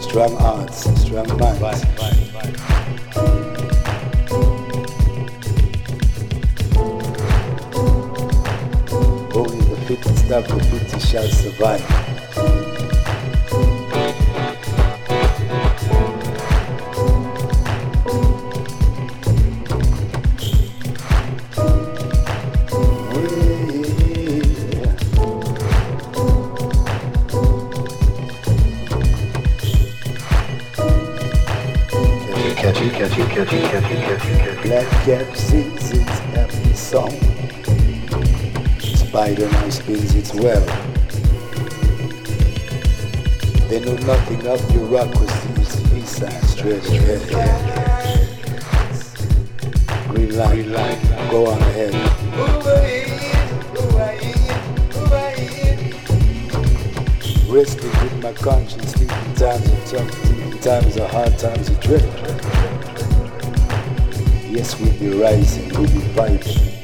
strong hearts, strong minds. Only the fittest of the fittest shall survive. Black cat sings its happy song. Spider now spins its web. They know nothing of bureaucracy's visa straight ahead. Green light, go on ahead. Wrestling with my conscience, thinking times are tough, thinking times are hard, times are dread. Yes, we'll be rising, we'll be fighting.